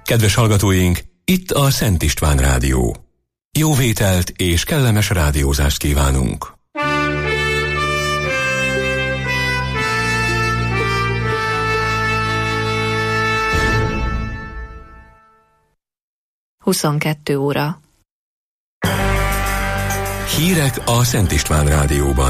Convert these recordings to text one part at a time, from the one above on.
Kedves hallgatóink, itt a Szent István Rádió. Jó vételt és kellemes rádiózást kívánunk! Huszonkettő óra. Hírek a Szent István Rádióban.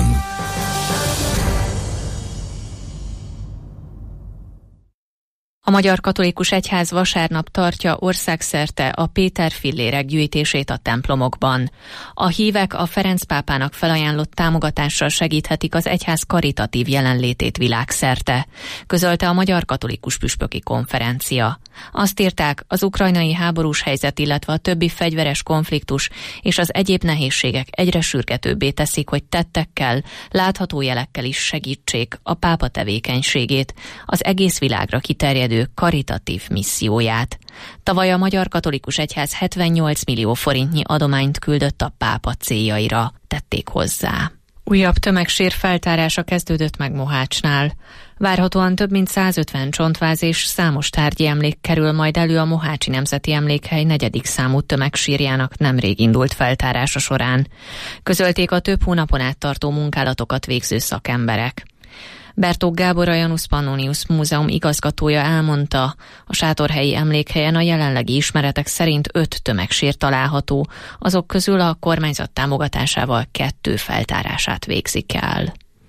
A Magyar Katolikus Egyház vasárnap tartja országszerte a Péter fillérek gyűjtését a templomokban. A hívek a Ferenc pápának felajánlott támogatással segíthetik az egyház karitatív jelenlétét világszerte, közölte a Magyar Katolikus Püspöki Konferencia. Azt írták, az ukrajnai háborús helyzet, illetve a többi fegyveres konfliktus és az egyéb nehézségek egyre sürgetőbbé teszik, hogy tettekkel, látható jelekkel is segítsék a pápa tevékenységét, az egész világra kiterjedő karitatív misszióját. Tavaly a Magyar Katolikus Egyház 78 millió forintnyi adományt küldött a pápa céljaira, tették hozzá. Újabb tömegsír feltárása kezdődött meg Mohácsnál. Várhatóan több mint 150 csontváz és számos tárgyi emlék kerül majd elő a Mohácsi Nemzeti Emlékhely 4. számú tömegsírjának nemrég indult feltárása során. Közölték a több hónapon át tartó munkálatokat végző szakemberek. Bertók Gábor, a Janus Pannonius Múzeum igazgatója elmondta, a sátorhelyi emlékhelyen a jelenlegi ismeretek szerint 5 tömegsír található, azok közül a kormányzat támogatásával 2 feltárását végzik el.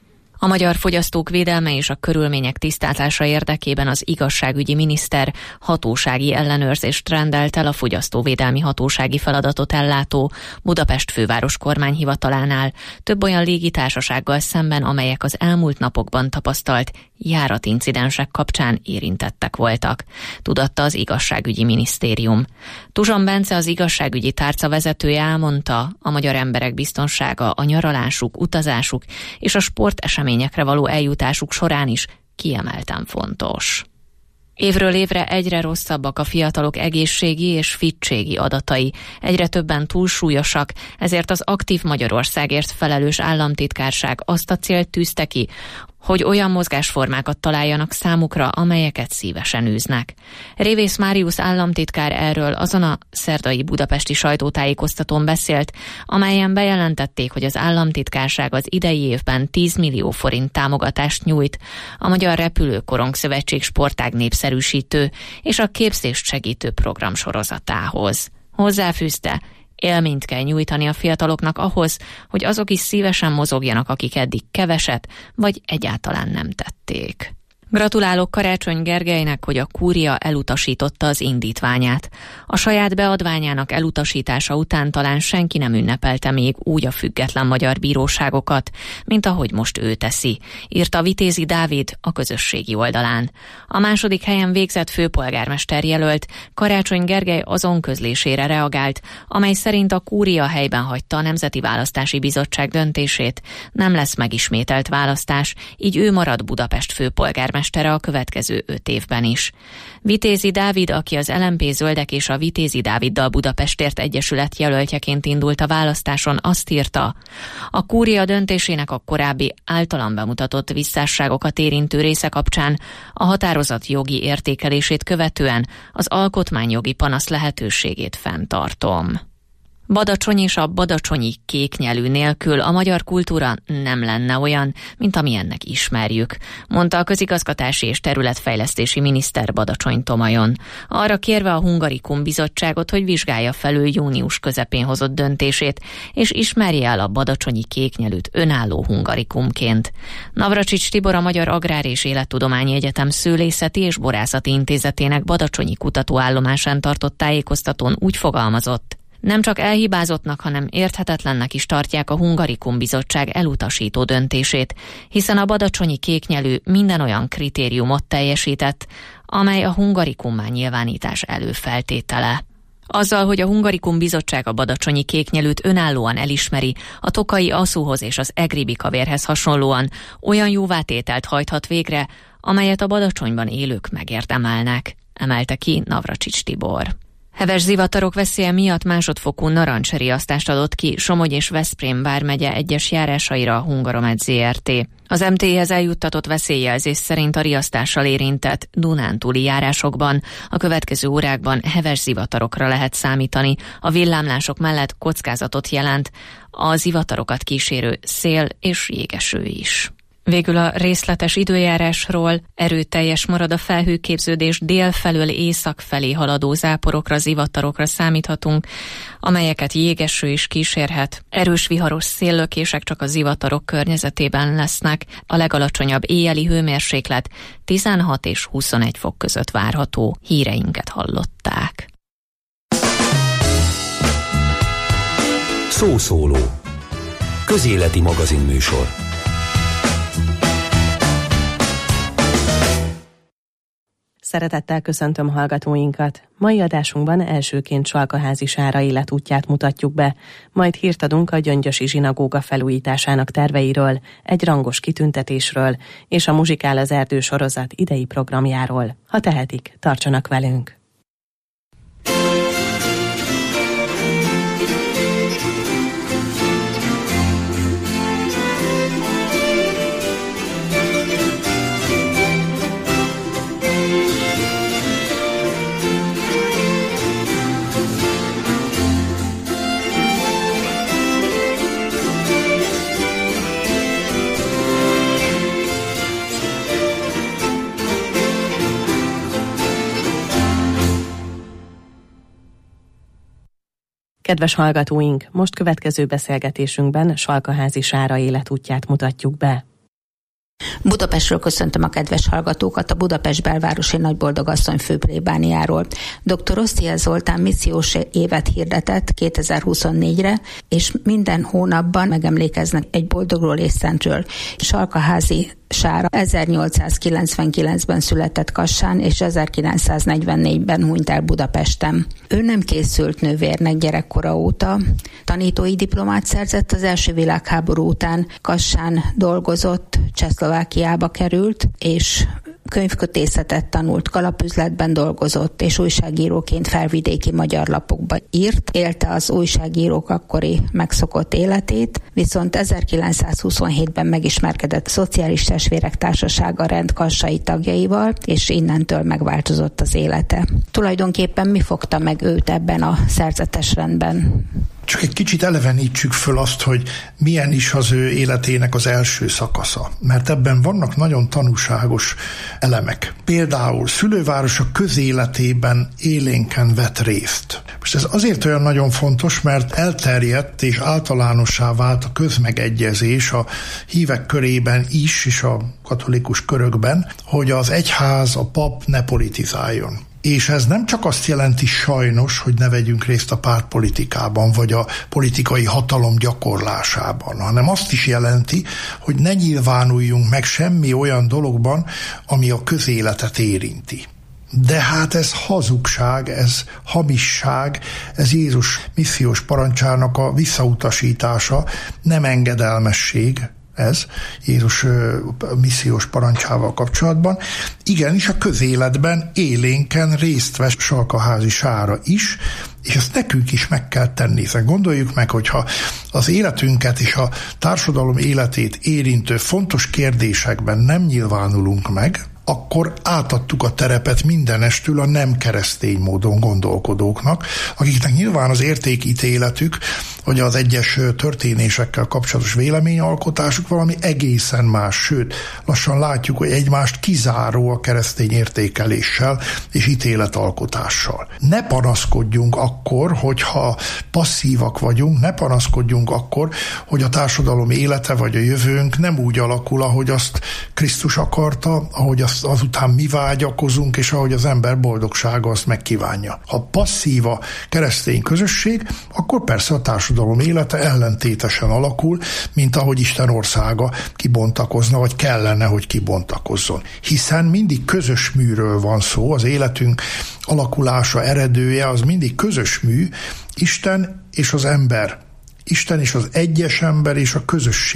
A magyar fogyasztók védelme és a körülmények tisztázása érdekében az igazságügyi miniszter hatósági ellenőrzést rendelt el a fogyasztóvédelmi hatósági feladatot ellátó Budapest főváros kormányhivatalánál több olyan légitársasággal szemben, amelyek az elmúlt napokban tapasztalt járatincidensek kapcsán érintettek voltak, tudatta az igazságügyi minisztérium. Tuzson Bence, az igazságügyi tárca vezetője elmondta, a magyar emberek biztonsága a nyaralásuk, utazásuk és a sporteseményekre való eljutásuk során is kiemelten fontos. Évről évre egyre rosszabbak a fiatalok egészségi és fittségi adatai, egyre többen túlsúlyosak, ezért az Aktív Magyarországért felelős államtitkárság azt a célt tűzte ki, hogy olyan mozgásformákat találjanak számukra, amelyeket szívesen űznek. Révész Máriusz államtitkár erről azon a szerdai budapesti sajtótájékoztatón beszélt, amelyen bejelentették, hogy az államtitkárság az idei évben 10 millió forint támogatást nyújt a Magyar Repülőkorong Szövetség sportág népszerűsítő és a képzést segítő program sorozatához. Hozzáfűzte, élményt kell nyújtani a fiataloknak ahhoz, hogy azok is szívesen mozogjanak, akik eddig keveset, vagy egyáltalán nem tették. Gratulálok Karácsony Gergelynek, hogy a kúria elutasította az indítványát. A saját beadványának elutasítása után talán senki nem ünnepelte még úgy a független magyar bíróságokat, mint ahogy most ő teszi, írta Vitézi Dávid a közösségi oldalán. A második helyen végzett főpolgármester jelölt Karácsony Gergely azon közlésére reagált, amely szerint a kúria helyben hagyta a Nemzeti Választási Bizottság döntését, nem lesz megismételt választás, így ő marad Budapest főpolgármestere a következő 5 évben is. Vitézi Dávid, aki az LMP Zöldek és a Vitézi Dáviddal Budapestért Egyesület jelöltjeként indult a választáson, azt írta, a kúria döntésének a korábbi általam bemutatott visszásságokat érintő része kapcsán a határozat jogi értékelését követően az alkotmányjogi panasz lehetőségét fenntartom. Badacsony és a badacsonyi kéknyelű nélkül a magyar kultúra nem lenne olyan, mint amilyennek ismerjük, mondta a közigazgatási és területfejlesztési miniszter Badacsony-Tomajon. Arra kérve a Hungarikum bizottságot, hogy vizsgálja felül június közepén hozott döntését, és ismerje el a badacsonyi kéknyelűt önálló hungarikumként. Navracsics Tibor, a Magyar Agrár és Élettudományi Egyetem Szőlészeti és Borászati Intézetének badacsonyi kutatóállomásán tartott tájékoztatón úgy fogalmazott, nem csak elhibázottnak, hanem érthetetlennek is tartják a Hungarikum bizottság elutasító döntését, hiszen a badacsonyi kéknyelű minden olyan kritériumot teljesített, amely a hungarikummá nyilvánítás előfeltétele. Azzal, hogy a Hungarikum bizottság a badacsonyi kéknyelűt önállóan elismeri, a tokai aszúhoz és az egri bikavérhez hasonlóan olyan jóvátételt hajthat végre, amelyet a Badacsonyban élők megérdemelnek, emelte ki Navracsics Tibor. Heves zivatarok veszélye miatt másodfokú narancsriasztást adott ki Somogy és Veszprém vármegye egyes járásaira a Hungaromed Zrt. Az MT-hez eljuttatott veszélyjelzés szerint a riasztással érintett dunántúli járásokban a következő órákban heves zivatarokra lehet számítani. A villámlások mellett kockázatot jelent a zivatarokat kísérő szél és jégeső is. Végül a részletes időjárásról: erőteljes marad a felhőképződés, dél felől észak felé haladó záporokra, zivatarokra számíthatunk, amelyeket jégeső is kísérhet. Erős viharos széllökések csak a zivatarok környezetében lesznek. A legalacsonyabb éjjeli hőmérséklet 16 és 21 fok között várható. Híreinket hallották. Szószóló. Közéleti magazinműsor. Szeretettel köszöntöm hallgatóinkat. Mai adásunkban elsőként Salkaházi Sára életútját mutatjuk be, majd hírt adunk a Gyöngyösi zsinagóga felújításának terveiről, egy rangos kitüntetésről és a Muzsikál az erdő sorozat idei programjáról. Ha tehetik, tartsanak velünk! Kedves hallgatóink, most következő beszélgetésünkben Salkaházi Sára életútját mutatjuk be. Budapestről köszöntöm a kedves hallgatókat, a Budapest belvárosi nagyboldogasszony főplébániáról. Dr. Osztia Zoltán missziós évet hirdetett 2024-re, és minden hónapban megemlékeznek egy boldogról és szentről. Salkaházi Sára 1899-ben született Kassán, és 1944-ben hunyt el Budapesten. Ő nem készült nővérnek gyerekkora óta, tanítói diplomát szerzett, az első világháború után Kassán dolgozott, Csehszlovákiába került, és könyvkötészetet tanult, kalapüzletben dolgozott, és újságíróként felvidéki magyar lapokba írt. Élte az újságírók akkori megszokott életét, viszont 1927-ben megismerkedett Szociális Testvérek Társasága rend kassai tagjaival, és innentől megváltozott az élete. Tulajdonképpen mi fogta meg őt ebben a szerzetes rendben? Csak egy kicsit elevenítsük föl azt, hogy milyen is az ő életének az első szakasza. Mert ebben vannak nagyon tanúságos elemek. Például szülővárosa közéletében élénken vett részt. Most ez azért olyan nagyon fontos, mert elterjedt és általánossá vált a közmegegyezés a hívek körében is, és a katolikus körökben, hogy az egyház, a pap ne politizáljon. És ez nem csak azt jelenti sajnos, hogy ne vegyünk részt a pártpolitikában, vagy a politikai hatalom gyakorlásában, hanem azt is jelenti, hogy ne nyilvánuljunk meg semmi olyan dologban, ami a közéletet érinti. De hát ez hazugság, ez hamisság, ez Jézus missziós parancsának a visszautasítása, nem engedelmesség, ez Jézus missziós parancsával kapcsolatban. Igenis a közéletben élénken részt vesz Salkaházi Sára is, és ezt nekünk is meg kell tenni. Hiszen gondoljuk meg, hogyha az életünket és a társadalom életét érintő fontos kérdésekben nem nyilvánulunk meg, akkor átadtuk a terepet mindenestül a nem keresztény módon gondolkodóknak, akiknek nyilván az értékítéletük, vagy az egyes történésekkel kapcsolatos véleményalkotásuk valami egészen más, sőt, lassan látjuk, hogy egymást kizáró a keresztény értékeléssel és ítéletalkotással. Ne panaszkodjunk akkor, hogyha passzívak vagyunk, ne panaszkodjunk akkor, hogy a társadalom élete vagy a jövőnk nem úgy alakul, ahogy azt Krisztus akarta, ahogy azt azután mi vágyakozunk, és ahogy az ember boldogsága azt megkívánja. Ha passzív a keresztény közösség, akkor persze a társadalom élete ellentétesen alakul, mint ahogy Isten országa kibontakozna, vagy kellene, hogy kibontakozzon. Hiszen mindig közös műről van szó, az életünk alakulása, eredője az mindig közös mű, Isten és az ember. Isten és az egyes ember és a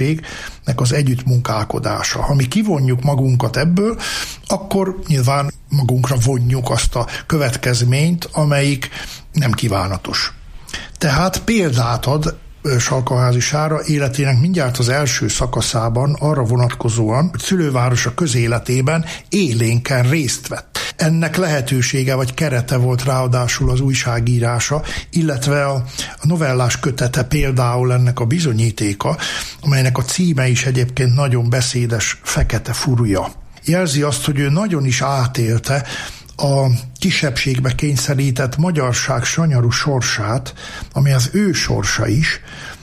közösségnek az együttmunkálkodása. Ha mi kivonjuk magunkat ebből, akkor nyilván magunkra vonjuk azt a következményt, amelyik nem kívánatos. Tehát példát ad Salkaházi Sára életének mindjárt az első szakaszában arra vonatkozóan, hogy szülővárosa közéletében élénken részt vett. Ennek lehetősége vagy kerete volt ráadásul az újságírása, illetve a novellás kötete például ennek a bizonyítéka, amelynek a címe is egyébként nagyon beszédes, Fekete furúja. Jelzi azt, hogy ő nagyon is átélte a kisebbségbe kényszerített magyarság sanyarú sorsát, ami az ő sorsa is,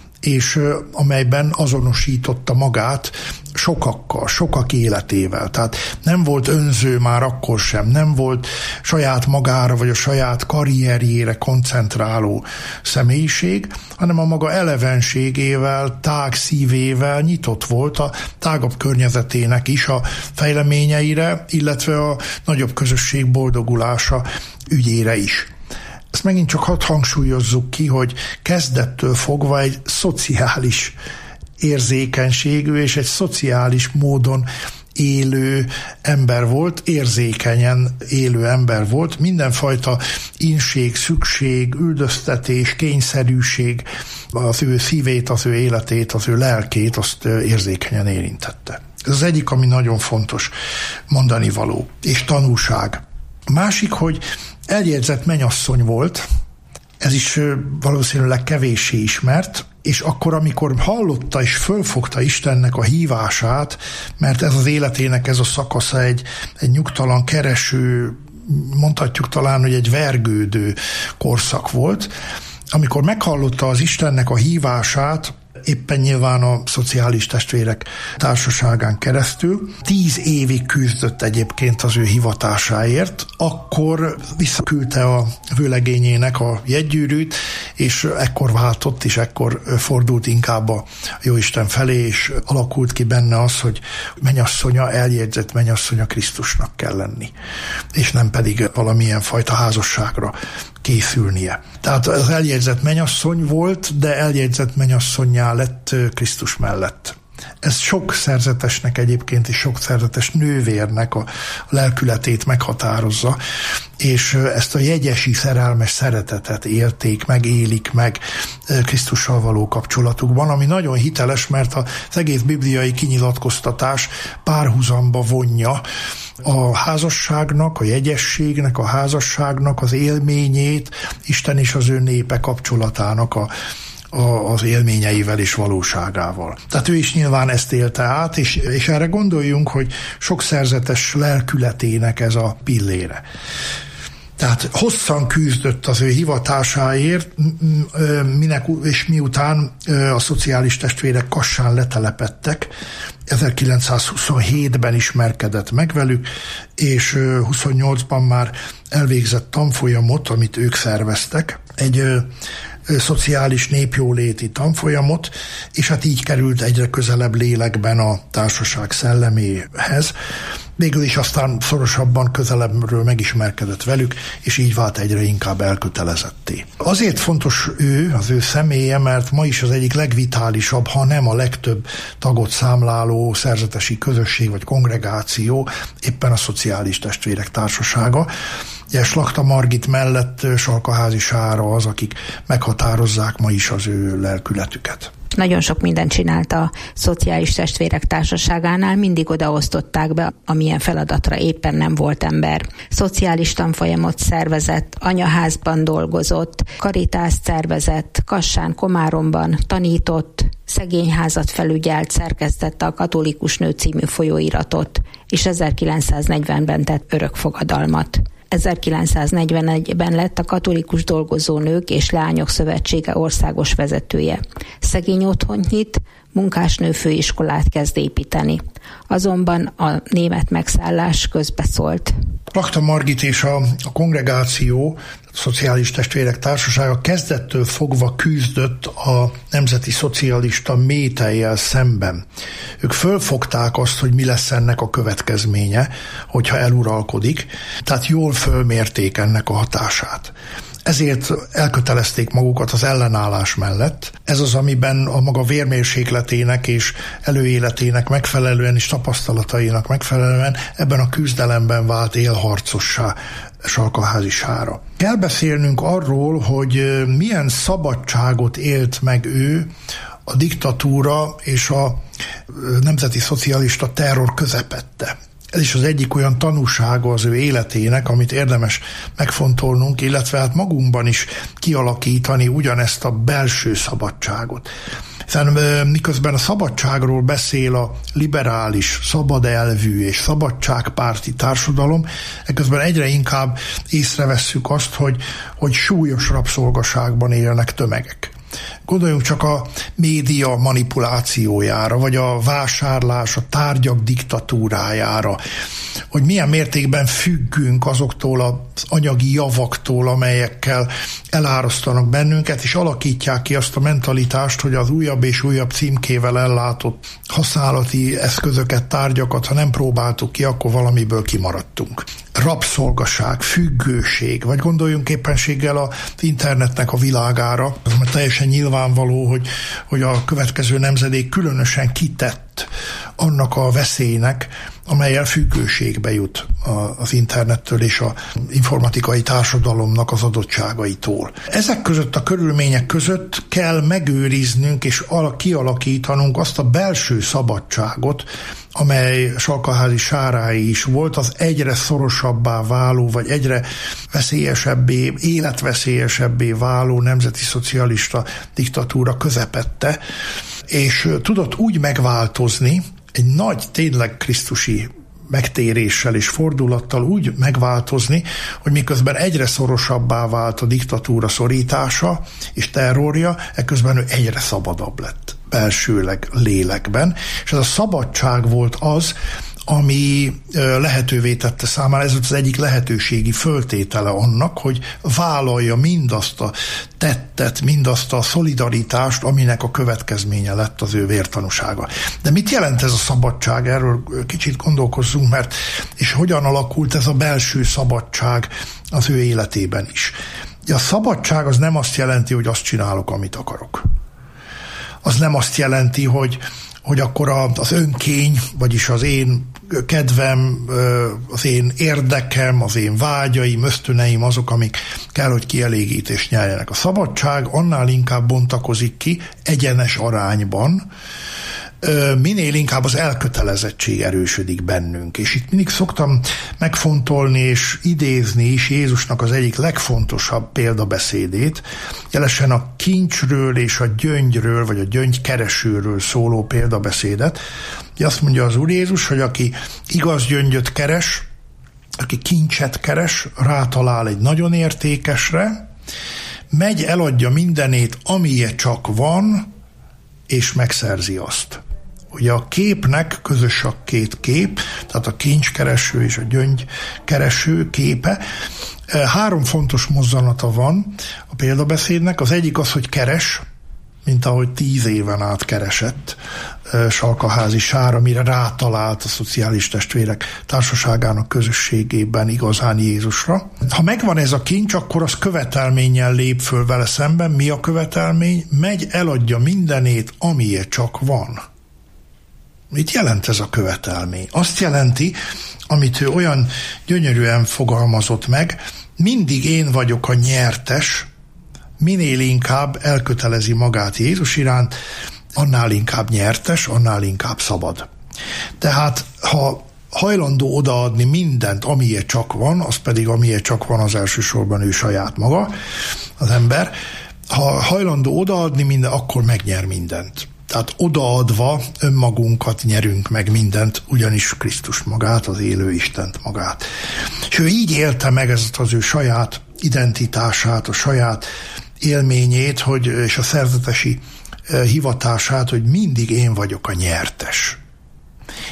és amelyben azonosította magát sokakkal, sokak életével. Tehát nem volt önző már akkor sem, nem volt saját magára vagy a saját karrierjére koncentráló személyiség, hanem a maga elevenségével, tág szívével nyitott volt a tágabb környezetének is a fejleményeire, illetve a nagyobb közösség boldogulása ügyére is. Ezt megint csak hadd hangsúlyozzuk ki, hogy kezdettől fogva egy szociális érzékenységű és egy szociális módon élő ember volt, érzékenyen élő ember volt, mindenfajta inség, szükség, üldöztetés, kényszerűség az ő szívét, az ő életét, az ő lelkét, azt érzékenyen érintette. Ez az egyik, ami nagyon fontos mondanivaló, és tanúság. A másik, hogy eljegyzett mennyasszony volt, ez is valószínűleg kevéssé ismert, és akkor, amikor hallotta és fölfogta Istennek a hívását, mert ez az életének ez a szakasza egy nyugtalan kereső, mondhatjuk talán, hogy egy vergődő korszak volt, amikor meghallotta az Istennek a hívását, éppen nyilván a Szociális Testvérek Társaságán keresztül. 10 évig küzdött egyébként az ő hivatásáért, akkor visszaküldte a vőlegényének a jegygyűrűt, és ekkor váltott, és ekkor fordult inkább a Jóisten felé, és alakult ki benne az, hogy mennyasszonya, eljegyzett mennyasszonya Krisztusnak kell lenni, és nem pedig valamilyen fajta házasságra készülnie. Tehát az eljegyzett mennyasszony volt, de eljegyzett mennyasszonnyá lett Krisztus mellett. Ez sok szerzetesnek egyébként, és sok szerzetes nővérnek a lelkületét meghatározza, és ezt a jegyesi szerelmes szeretetet élték meg, élik meg Krisztussal való kapcsolatukban, ami nagyon hiteles, mert az egész bibliai kinyilatkoztatás párhuzamba vonja a házasságnak, a jegyességnek, a házasságnak az élményét, Isten és az ő népe kapcsolatának az élményeivel és valóságával. Tehát ő is nyilván ezt élte át, és erre gondoljunk, hogy sok szerzetes lelkületének ez a pillére. Tehát hosszan küzdött az ő hivatásáért, és miután a Szociális Testvérek Kassán letelepedtek, 1927-ben ismerkedett meg velük, és 28-ban már elvégzett tanfolyamot, amit ők szerveztek, egy szociális népjóléti tanfolyamot, és hát így került egyre közelebb lélekben a társaság szelleméhez. Végül is aztán szorosabban, közelebbről megismerkedett velük, és így vált egyre inkább elkötelezetté. Azért fontos ő, az ő személye, mert ma is az egyik legvitálisabb, ha nem a legtöbb tagot számláló szerzetesi közösség vagy kongregáció, éppen a Szociális Testvérek Társasága. Ugye Slachta Margit mellett Salkaházi Sára az, akik meghatározzák ma is az ő lelkületüket. Nagyon sok mindent csinált a Szociális Testvérek Társaságánál, mindig odaosztották be, amilyen feladatra éppen nem volt ember. Szociális tanfolyamot szervezett, anyaházban dolgozott, karitást szervezett, Kassán, Komáromban tanított, szegényházat felügyelt, szerkesztette a Katolikus Nő című folyóiratot, és 1940-ben tett örökfogadalmat. 1941-ben lett a Katolikus Dolgozónők és Leányok Szövetsége országos vezetője. Szegény otthont nyit, munkásnő főiskolát kezd építeni. Azonban a német megszállás közbeszólt. Slachta Margit és a kongregáció, a Szociális Testvérek Társasága kezdettől fogva küzdött a nemzeti szocialista métellyel szemben. Ők fölfogták azt, hogy mi lesz ennek a következménye, hogyha eluralkodik, tehát jól fölmérték ennek a hatását. ezért elkötelezték magukat az ellenállás mellett. Ez az, amiben a maga vérmérsékletének és előéletének megfelelően és tapasztalatainak megfelelően ebben a küzdelemben vált élharcossá Salkaházi Sára. Kell beszélnünk arról, hogy milyen szabadságot élt meg ő a diktatúra és a nemzeti szocialista terror közepette. Ez is az egyik olyan tanúsága az ő életének, amit érdemes megfontolnunk, illetve hát magunkban is kialakítani ugyanezt a belső szabadságot. Hiszen miközben a szabadságról beszél a liberális, szabadelvű és szabadságpárti társadalom, ekközben egyre inkább észrevesszük azt, hogy súlyos rabszolgaságban élnek tömegek. Gondoljunk csak a média manipulációjára, vagy a vásárlás, a tárgyak diktatúrájára, hogy milyen mértékben függünk azoktól az anyagi javaktól, amelyekkel elárasztanak bennünket, és alakítják ki azt a mentalitást, hogy az újabb és újabb címkével ellátott használati eszközöket, tárgyakat, ha nem próbáltuk ki, akkor valamiből kimaradtunk. Rabszolgaság, függőség, vagy gondoljunk éppenséggel az internetnek a világára, az már teljesen nyilvánvaló, hogy a következő nemzedék különösen kitett annak a veszélynek, amellyel függőségbe jut az internettől és az informatikai társadalomnak az adottságaitól. Ezek között a körülmények között kell megőriznünk és kialakítanunk azt a belső szabadságot, amely Salkaházi Sáráé is volt, az egyre szorosabbá váló, vagy egyre veszélyesebbé, életveszélyesebbé váló nemzeti szocialista diktatúra közepette, és tudott úgy megváltozni, egy nagy, tényleg krisztusi megtéréssel és fordulattal úgy megváltozni, hogy miközben egyre szorosabbá vált a diktatúra szorítása és terrorja, ekközben ő egyre szabadabb lett belsőleg, lélekben, és ez a szabadság volt az, ami lehetővé tette számára, ez az egyik lehetőségi föltétele annak, hogy vállalja mindazt a tettet, mindazt a szolidaritást, aminek a következménye lett az ő vértanúsága. De mit jelent ez a szabadság? Erről kicsit gondolkozzunk, és hogyan alakult ez a belső szabadság az ő életében is. A szabadság az nem azt jelenti, hogy azt csinálok, amit akarok. Az nem azt jelenti, hogy akkor az önkény, vagyis az én kedvem, az én érdekem, az én vágyaim, ösztöneim azok, amik kell, hogy kielégítést nyerjenek. A szabadság annál inkább bontakozik ki egyenes arányban, minél inkább az elkötelezettség erősödik bennünk. És itt mindig szoktam megfontolni és idézni is Jézusnak az egyik legfontosabb példabeszédét, jelesen a kincsről és a gyöngyről, vagy a gyöngykeresőről szóló példabeszédet. Azt mondja az Úr Jézus, hogy aki igaz gyöngyöt keres, aki kincset keres, rátalál egy nagyon értékesre, megy, eladja mindenét, amilyen csak van, és megszerzi azt. Ugye a képnek közös a két kép, tehát a kincskereső és a gyöngykereső képe. 3 fontos mozzanata van a példabeszédnek. Az egyik az, hogy keres, mint ahogy 10 éven át keresett Salkaházi Sára, mire rátalált a szociális testvérek társaságának közösségében igazán Jézusra. Ha megvan ez a kincs, akkor az követelménnyel lép föl vele szemben. Mi a követelmény? Megy, eladja mindenét, amilyen csak van. Mit jelent ez a követelmény? Azt jelenti, amit ő olyan gyönyörűen fogalmazott meg, mindig én vagyok a nyertes, minél inkább elkötelezi magát Jézus iránt, annál inkább nyertes, annál inkább szabad. Tehát, ha hajlandó odaadni mindent, amilyen csak van, az pedig amilyen csak van, az elsősorban ő saját maga, az ember, ha hajlandó odaadni mindent, akkor megnyer mindent. Tehát odaadva önmagunkat nyerünk meg mindent, ugyanis Krisztus magát, az élő Istent magát. És ő így élte meg ezt az ő saját identitását, a saját élményét, és a szerzetesi hivatását, hogy mindig én vagyok a nyertes.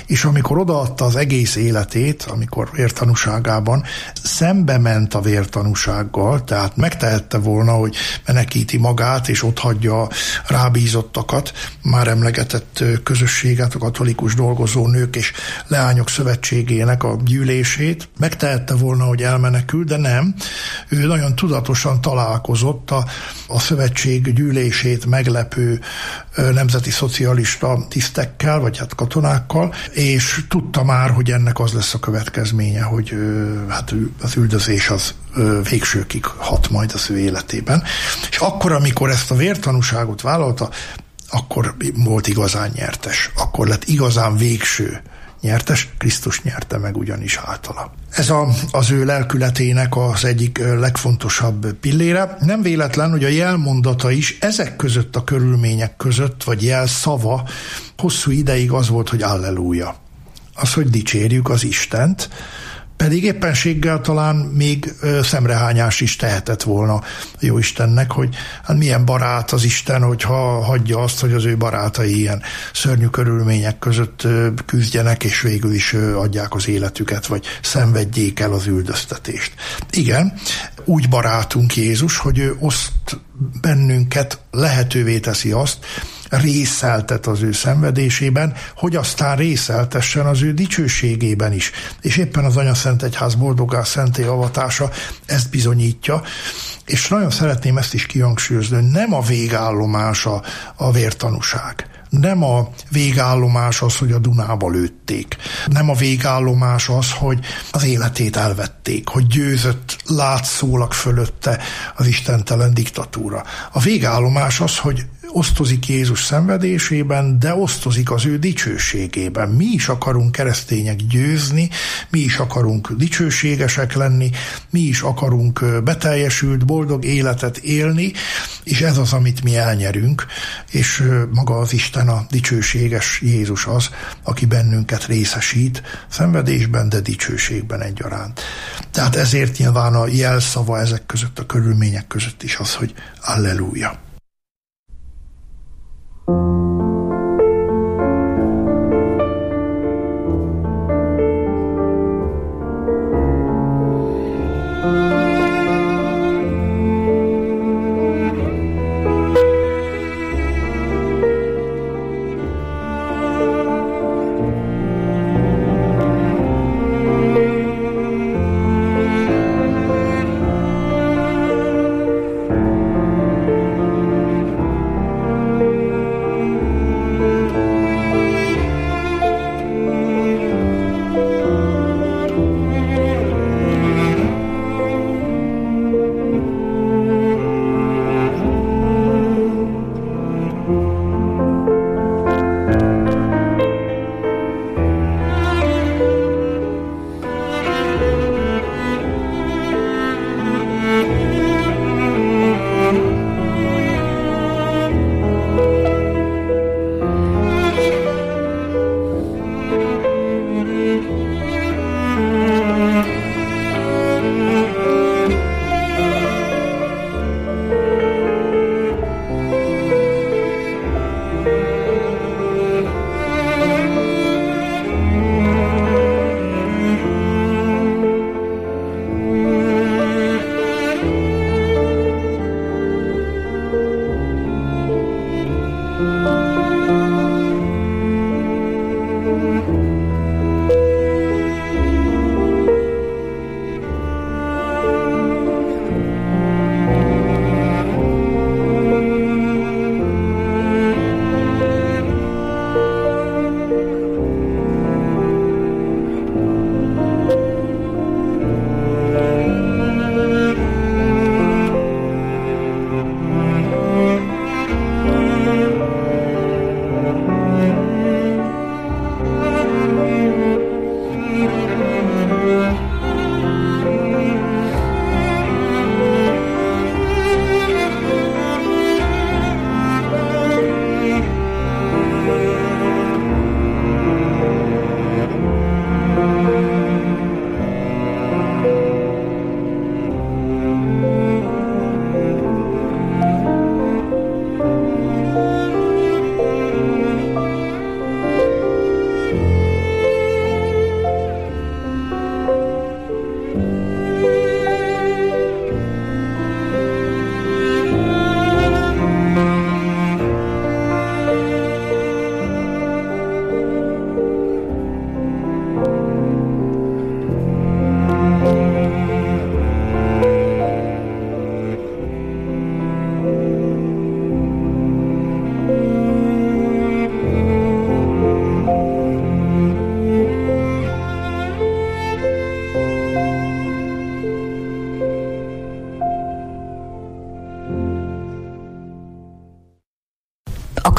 és amikor odaadta az egész életét, amikor vértanúságában szembe ment a vértanúsággal, tehát megtehette volna, hogy menekíti magát, és otthagyja rábízottakat, már emlegetett közösséget, a Katolikus Dolgozó Nők és Leányok Szövetségének a gyűlését, megtehette volna, hogy elmenekül, de nem. Ő nagyon tudatosan találkozott a szövetség gyűlését meglepő nemzeti szocialista tisztekkel, vagy hát katonákkal, és tudta már, hogy ennek az lesz a következménye, hogy hát az üldözés az végsőkig hat majd az ő életében. És akkor, amikor ezt a vértanúságot vállalta, akkor volt igazán nyertes. Akkor lett igazán végső nyertes, Krisztus nyerte meg ugyanis általa. Ez az ő lelkületének az egyik legfontosabb pillére. Nem véletlen, hogy a jelmondata is ezek között a körülmények között, vagy jelszava hosszú ideig az volt, hogy Alleluja. Az, hogy dicsérjük az Istent, pedig éppenséggel talán még szemrehányás is tehetett volna a Jóistennek, hogy hát milyen barát az Isten, hogyha hagyja azt, hogy az ő barátai ilyen szörnyű körülmények között küzdjenek, és végül is adják az életüket, vagy szenvedjék el az üldöztetést. Igen, úgy barátunk Jézus, hogy ő oszt bennünket, lehetővé teszi azt, részeltet az ő szenvedésében, hogy aztán részeltessen az ő dicsőségében is. És éppen az Anyaszent Egyház boldogás szenté avatása ezt bizonyítja, és nagyon szeretném ezt is kihangsúlyozni, hogy nem a végállomás a vértanúság. Nem a végállomás az, hogy a Dunába lőtték. Nem a végállomás az, hogy az életét elvették, hogy győzött látszólag fölötte az istentelen diktatúra. A végállomás az, hogy osztozik Jézus szenvedésében, de osztozik az ő dicsőségében. Mi is akarunk keresztények győzni, mi is akarunk dicsőségesek lenni, mi is akarunk beteljesült, boldog életet élni, és ez az, amit mi elnyerünk, és maga az Isten, a dicsőséges Jézus az, aki bennünket részesít szenvedésben, de dicsőségben egyaránt. Tehát ezért nyilván a jelszava ezek között, a körülmények között is az, hogy Alleluja.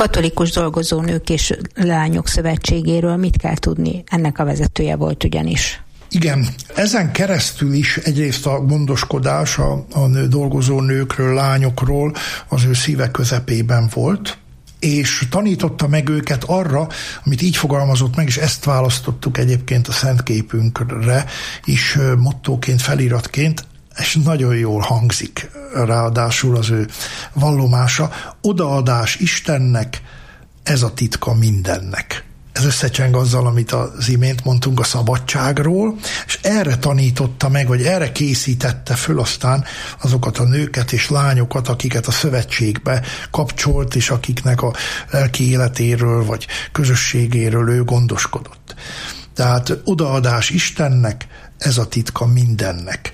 Katolikus Dolgozónők és Lányok Szövetségéről mit kell tudni? Ennek a vezetője volt ugyanis. Igen, ezen keresztül is egyrészt a gondoskodás a dolgozó nőkről, lányokról az ő szíve közepében volt, és tanította meg őket arra, amit így fogalmazott meg, és ezt választottuk egyébként a szentképünkre is mottóként, feliratként, és nagyon jól hangzik ráadásul az ő vallomása. Odaadás Istennek, ez a titka mindennek. Ez összecseng azzal, amit az imént mondtunk a szabadságról, és erre tanította meg, vagy erre készítette föl aztán azokat a nőket és lányokat, akiket a szövetségbe kapcsolt, és akiknek a lelki életéről, vagy közösségéről ő gondoskodott. Tehát odaadás Istennek, ez a titka mindennek.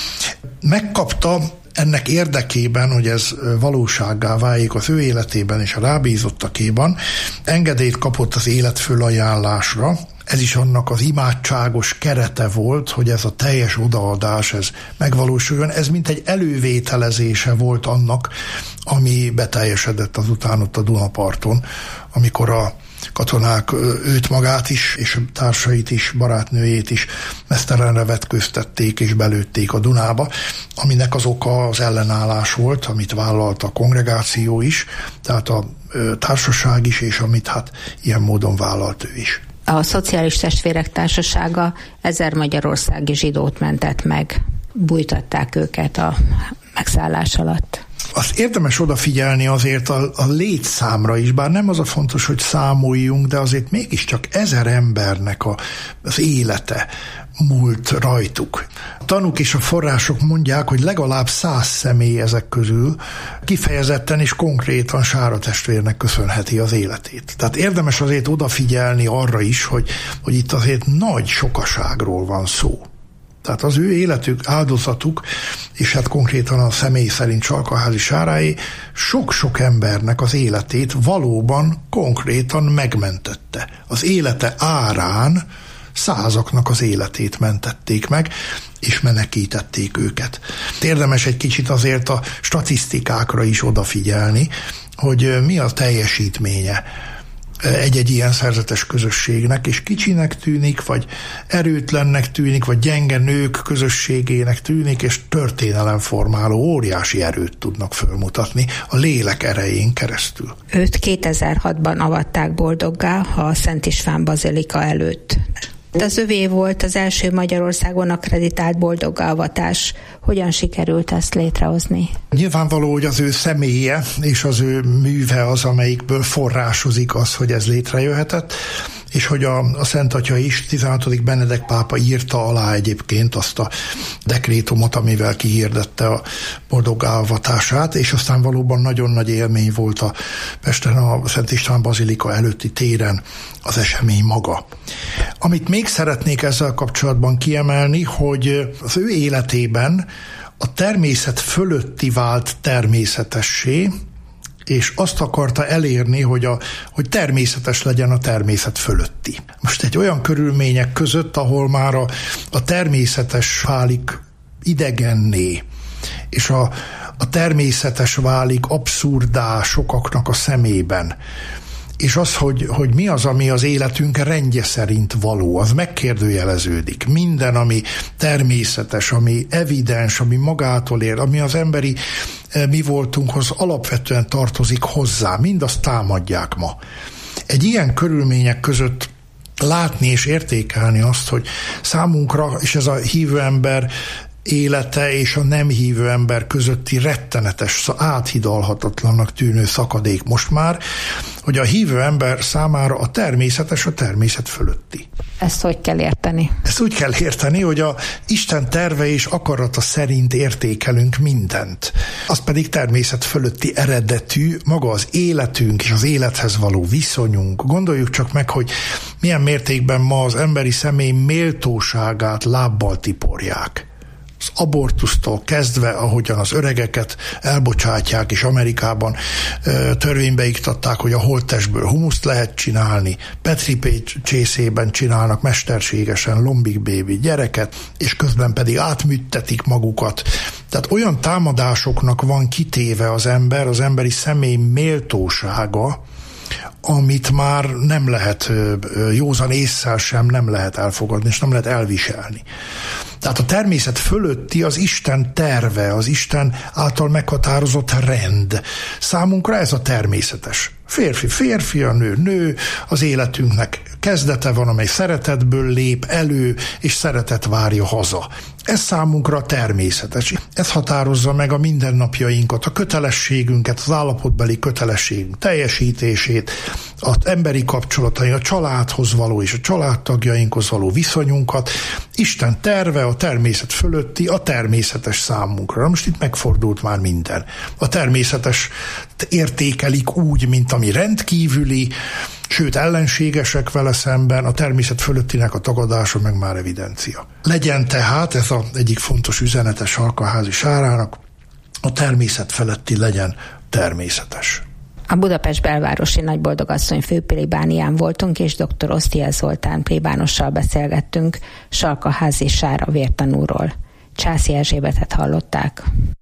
Megkapta ennek érdekében, hogy ez valósággá váljék az ő életében és a rábízottakéban, engedélyt kapott az életfölajánlásra. Ez is annak az imádságos kerete volt, hogy ez a teljes odaadás ez megvalósuljon. Ez mint egy elővételezése volt annak, ami beteljesedett azután ott a Dunaparton, amikor a katonák őt magát is, és társait is, barátnőjét is meztelenre vetköztették és belőtték a Dunába, aminek az oka az ellenállás volt, amit vállalt a kongregáció is, tehát a társaság is, és amit hát ilyen módon vállalt ő is. A Szociális Testvérek Társasága 1000 magyarországi zsidót mentett meg, bújtatták őket a megszállás alatt. Azt érdemes odafigyelni azért a létszámra is, bár nem az a fontos, hogy számoljunk, de azért mégiscsak 1000 embernek az élete múlt rajtuk. A tanúk és a források mondják, hogy legalább 100 személy ezek közül kifejezetten és konkrétan Sára testvérnek köszönheti az életét. Tehát érdemes azért odafigyelni arra is, hogy itt azért nagy sokaságról van szó. Tehát az ő életük, áldozatuk, és hát konkrétan a személy szerint Salkaházi Sáráé sok-sok embernek az életét valóban konkrétan megmentette. Az élete árán százaknak az életét mentették meg, és menekítették őket. Érdemes egy kicsit azért a statisztikákra is odafigyelni, hogy mi a teljesítménye egy-egy ilyen szerzetes közösségnek, és kicsinek tűnik, vagy erőtlennek tűnik, vagy gyenge nők közösségének tűnik, és történelemformáló óriási erőt tudnak fölmutatni a lélek erején keresztül. Őt 2006-ban avatták boldoggá a Szent István bazilika előtt. Az övé volt az első Magyarországon akkreditált boldoggá-avatás. Hogyan sikerült ezt létrehozni? Nyilvánvaló, hogy az ő személye és az ő műve az, amelyikből forrásozik az, hogy ez létrejöhetett, és hogy a Szent Atya is, 16. Benedek pápa írta alá egyébként azt a dekrétumot, amivel kihirdette a boldoggá-avatását, és aztán valóban nagyon nagy élmény volt a Pesten a Szent István bazilika előtti téren az esemény maga. Amit még szeretnék ezzel kapcsolatban kiemelni, hogy az ő életében a természet fölötti vált természetessé, és azt akarta elérni, hogy természetes legyen a természet fölötti. Most egy olyan körülmények között, ahol már a természetes válik idegenné, és a természetes válik abszurdá sokaknak a szemében, és az, hogy mi az, ami az életünk rendje szerint való, az megkérdőjeleződik. Minden, ami természetes, ami evidens, ami magától ér, ami az emberi mi voltunkhoz alapvetően tartozik hozzá, mindazt támadják ma. Egy ilyen körülmények között látni és értékelni azt, hogy számunkra, és ez a hívő ember élete és a nem hívő ember közötti rettenetes, áthidalhatatlannak tűnő szakadék most már, hogy a hívő ember számára a természetes a természet fölötti. Ezt hogy kell érteni? Ezt úgy kell érteni, hogy a Isten terve és akarata szerint értékelünk mindent. Az pedig természet fölötti eredetű, maga az életünk és az élethez való viszonyunk. Gondoljuk csak meg, hogy milyen mértékben ma az emberi személy méltóságát lábbal tiporják. Az abortusztól kezdve, ahogyan az öregeket elbocsátják, és Amerikában törvénybe iktatták, hogy a holttestből humuszt lehet csinálni, Petri csészében csinálnak mesterségesen lombik bébi gyereket, és közben pedig átműttetik magukat. Tehát olyan támadásoknak van kitéve az ember, az emberi személy méltósága, amit már nem lehet józan ésszel sem nem lehet elfogadni, és nem lehet elviselni. Tehát a természet fölötti az Isten terve, az Isten által meghatározott rend. Számunkra ez a természetes. Férfi, a nő, az életünknek kezdete van, amely szeretetből lép elő, és szeretet várja haza. Ez számunkra természetes. Ez határozza meg a mindennapjainkat, a kötelességünket, az állapotbeli kötelességünk teljesítését, az emberi kapcsolataink, a családhoz való és a családtagjainkhoz való viszonyunkat. Isten terve a természet fölötti, a természetes számunkra. Most itt megfordult már minden. A természetes értékelik úgy, mint ami rendkívüli, sőt ellenségesek vele szemben, a természet fölöttinek a tagadása meg már evidencia. Legyen tehát, ez az egyik fontos üzenete Salkaházi Sárának, a természet feletti legyen természetes. A Budapest belvárosi Nagyboldogasszony főplébánián voltunk, és dr. Osztia Zoltán plébánossal beszélgettünk Salkaházi Sára vértanúról. Császi Erzsébetet hallották.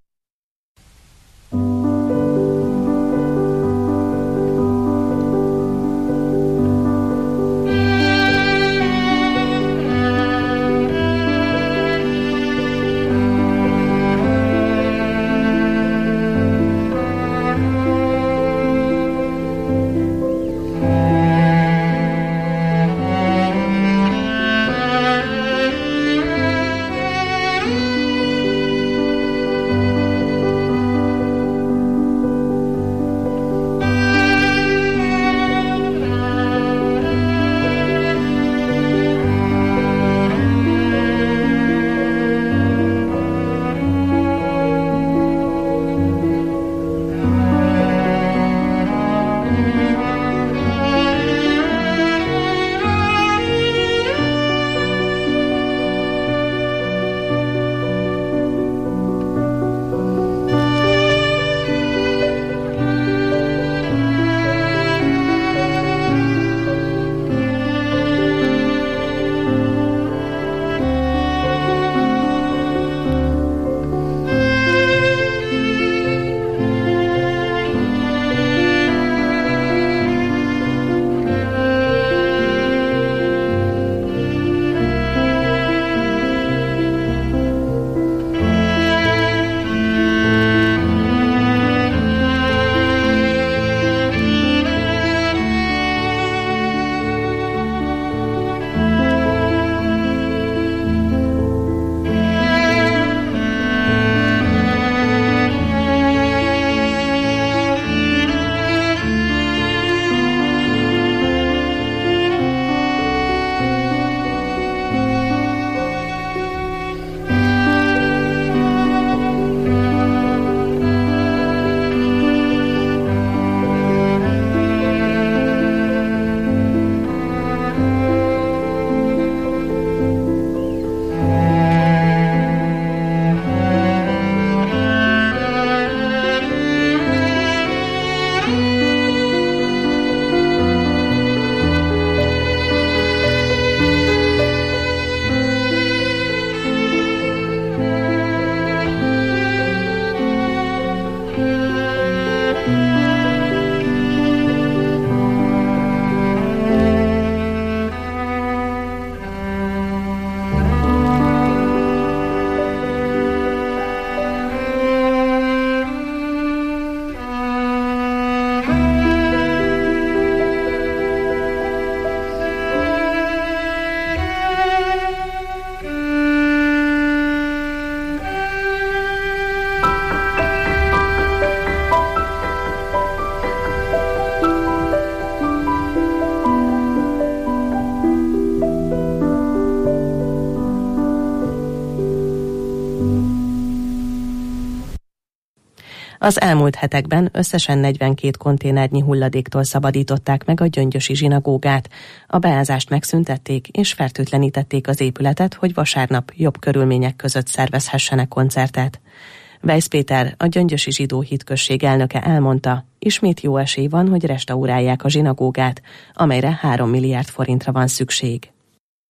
Az elmúlt hetekben összesen 42 konténernyi hulladéktól szabadították meg a gyöngyösi zsinagógát. A beázást megszüntették és fertőtlenítették az épületet, hogy vasárnap jobb körülmények között szervezhessenek koncertet. Weisz Péter, a Gyöngyösi Zsidó Hitközség elnöke elmondta, ismét jó esély van, hogy restaurálják a zsinagógát, amelyre 3 milliárd forintra van szükség.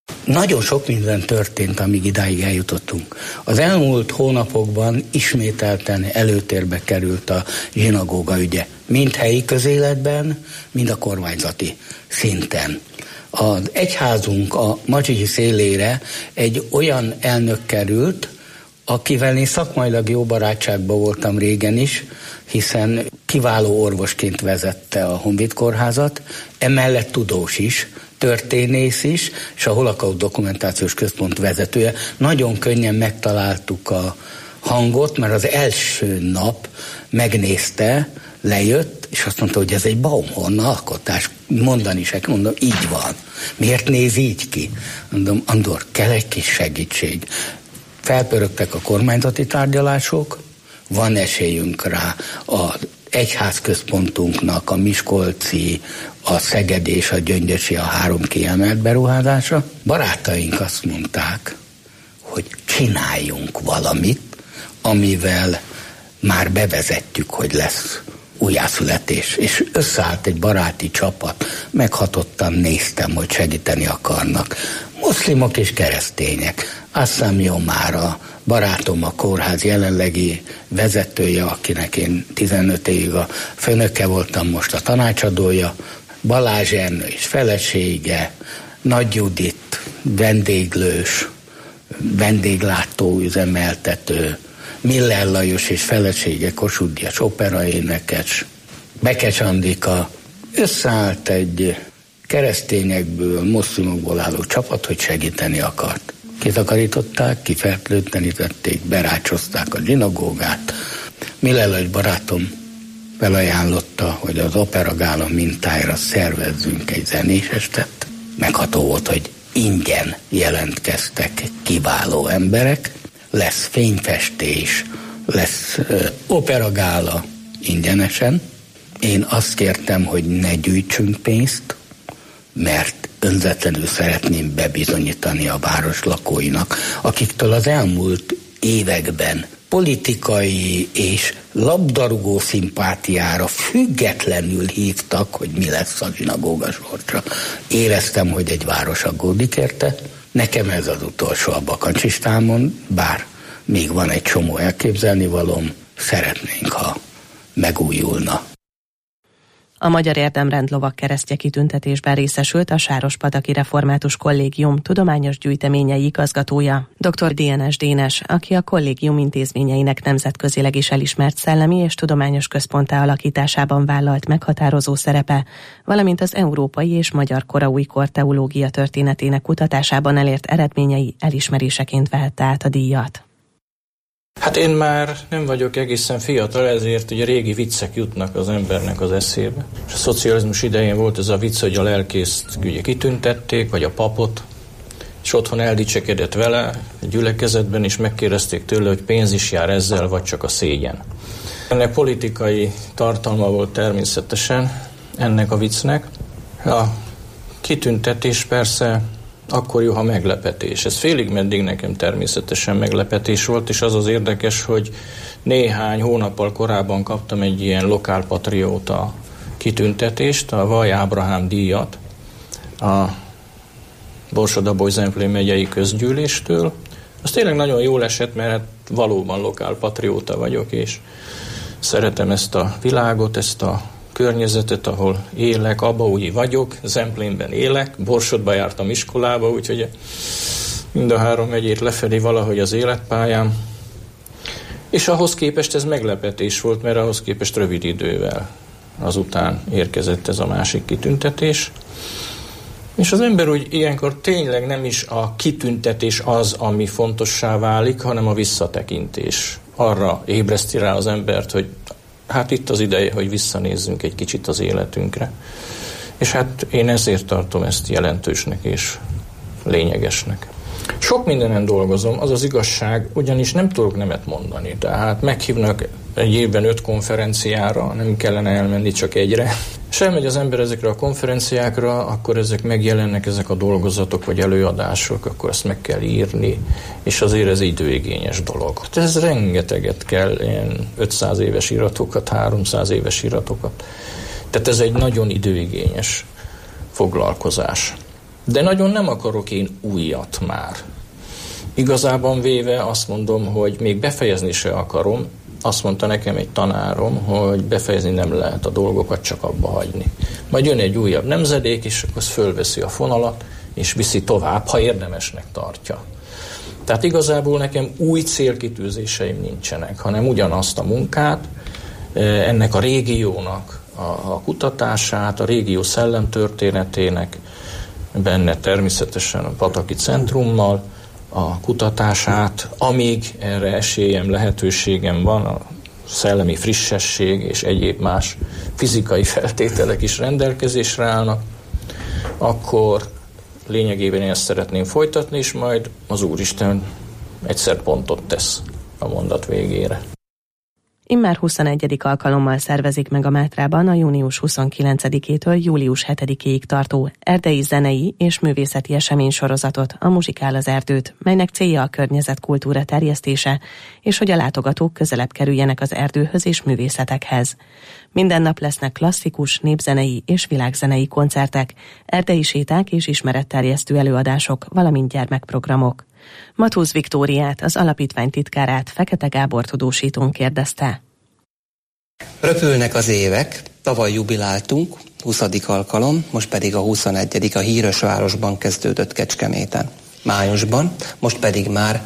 Nagyon sok minden történt, amíg idáig eljutottunk. Az elmúlt hónapokban ismételten előtérbe került a zsinagóga ügye. Mind helyi közéletben, mind a kormányzati szinten. Az egyházunk a Madzsicsi szélére egy olyan elnök került, akivel én szakmailag jó barátságban voltam régen is, hiszen kiváló orvosként vezette a Honvéd Kórházat, emellett tudós is, történész is, és a Holokauszt Dokumentációs Központ vezetője. Nagyon könnyen megtaláltuk a hangot, mert az első nap megnézte, lejött, és azt mondta, hogy ez egy Baumhorn alkotás. Mondani se, mondom, így van. Miért néz így ki? Mondom, Andor, kell egy kis segítség. Felpörögtek a kormányzati tárgyalások, van esélyünk rá az egyházközpontunknak, a miskolci, a szegedi és a gyöngyösi a 3 kiemelt beruházása. Barátaink azt mondták, hogy csináljunk valamit, amivel már bevezetjük, hogy lesz újjászületés. És összeállt egy baráti csapat, meghatottan néztem, hogy segíteni akarnak. Muszlimok és keresztények. Assam Jomára, barátom, a kórház jelenlegi vezetője, akinek én 15 évig a főnöke voltam, most a tanácsadója, Balázs Ernő és felesége, Nagy Judit, vendéglős, vendéglátó üzemeltető, Miller Lajos és felesége, Kossuth Díjas operaénekes, Bekes Andika. Összeállt egy keresztényekből, muszlimokból álló csapat, hogy segíteni akart. Kitakarították, kifertőtlenítették, berácsozták a zsinagógát. Miller Lajos barátom felajánlotta, hogy az Opera Gála mintájára szervezzünk egy zenés estet. Megható volt, hogy ingyen jelentkeztek kiváló emberek, lesz fényfestés, lesz Opera Gála ingyenesen. Én azt kértem, hogy ne gyűjtsünk pénzt, mert önzetlenül szeretném bebizonyítani a város lakóinak, akiktől az elmúlt években politikai és labdarúgó szimpátiára függetlenül hívtak, hogy mi lesz a zsinagóga sorsa. Éreztem, hogy egy város aggódik érte. Nekem ez az utolsó a bakancsistámon, bár még van egy csomó elképzelnivalóm, szeretnénk, ha megújulna. A Magyar Érdemrend lovak keresztje kitüntetésben részesült a Sárospataki Református Kollégium tudományos gyűjteményei igazgatója, dr. DNS Dénes, aki a kollégium intézményeinek nemzetközileg is elismert szellemi és tudományos központtá alakításában vállalt meghatározó szerepe, valamint az európai és magyar koraújkor teológia történetének kutatásában elért eredményei elismeréseként vehette át a díjat. Hát én már nem vagyok egészen fiatal, ezért ugye régi viccek jutnak az embernek az eszébe. És a szocializmus idején volt ez a vicc, hogy a lelkészt ugye kitüntették, vagy a papot, és otthon eldicsekedett vele, egy gyülekezetben is megkérdezték tőle, hogy pénz is jár ezzel, vagy csak a szégyen. Ennek politikai tartalma volt természetesen, ennek a viccnek. A kitüntetés persze akkor jó, ha meglepetés. Ez félig meddig nekem természetesen meglepetés volt, és az az érdekes, hogy néhány hónappal korábban kaptam egy ilyen lokálpatrióta kitüntetést, a Vaj Ábrahám díjat a Borsod-Abaúj-Zemplén megyei közgyűléstől. Az tényleg nagyon jól esett, mert hát valóban lokálpatrióta vagyok, és szeretem ezt a világot, ezt a környezetet, ahol élek, abaúji vagyok, Zemplénben élek, Borsodba jártam iskolába, úgyhogy mind a 3 megyét lefedi valahogy az életpályám. És ahhoz képest ez meglepetés volt, mert ahhoz képest rövid idővel azután érkezett ez a másik kitüntetés. És az ember úgy ilyenkor tényleg nem is a kitüntetés az, ami fontossá válik, hanem a visszatekintés. Arra ébreszti rá az embert, hogy hát itt az ideje, hogy visszanézzünk egy kicsit az életünkre. És hát én ezért tartom ezt jelentősnek és lényegesnek. Sok mindenen dolgozom, az az igazság, ugyanis nem tudok nemet mondani. Tehát meghívnak egy évben 5 konferenciára, nem kellene elmenni csak egyre. És elmegy az ember ezekre a konferenciákra, akkor ezek megjelennek, ezek a dolgozatok vagy előadások, akkor ezt meg kell írni, és azért ez időigényes dolog. Ez rengeteget kell, ilyen 500 éves iratokat, 300 éves iratokat. Tehát ez egy nagyon időigényes foglalkozás. De nagyon nem akarok én újat már. Igazában véve azt mondom, hogy még befejezni se akarom. Azt mondta nekem egy tanárom, hogy befejezni nem lehet a dolgokat, csak abba hagyni. Majd jön egy újabb nemzedék, és akkor az fölveszi a fonalat, és viszi tovább, ha érdemesnek tartja. Tehát igazából nekem új célkitűzéseim nincsenek, hanem ugyanazt a munkát, ennek a régiónak a kutatását, a régió szellemtörténetének, benne természetesen a Pataki Centrummal a kutatását, amíg erre esélyem, lehetőségem van, a szellemi frissesség és egyéb más fizikai feltételek is rendelkezésre állnak, akkor lényegében én ezt szeretném folytatni, és majd az Úristen egyszer pontot tesz a mondat végére. Immár 21. alkalommal szervezik meg a Mátrában a június 29-től július 7-ig tartó erdei zenei és művészeti eseménysorozatot, a Muzsikál az erdőt, melynek célja a környezetkultúra terjesztése, és hogy a látogatók közelebb kerüljenek az erdőhöz és művészetekhez. Minden nap lesznek klasszikus, népzenei és világzenei koncertek, erdei séták és ismeretterjesztő előadások, valamint gyermekprogramok. Matúz Viktóriát, az alapítvány titkárát, Fekete Gábor tudósítón kérdezte. Röpülnek az évek, tavaly jubiláltunk, 20. alkalom, most pedig a 21. a Hírösvárosban kezdődött Kecskeméten. Májusban, most pedig már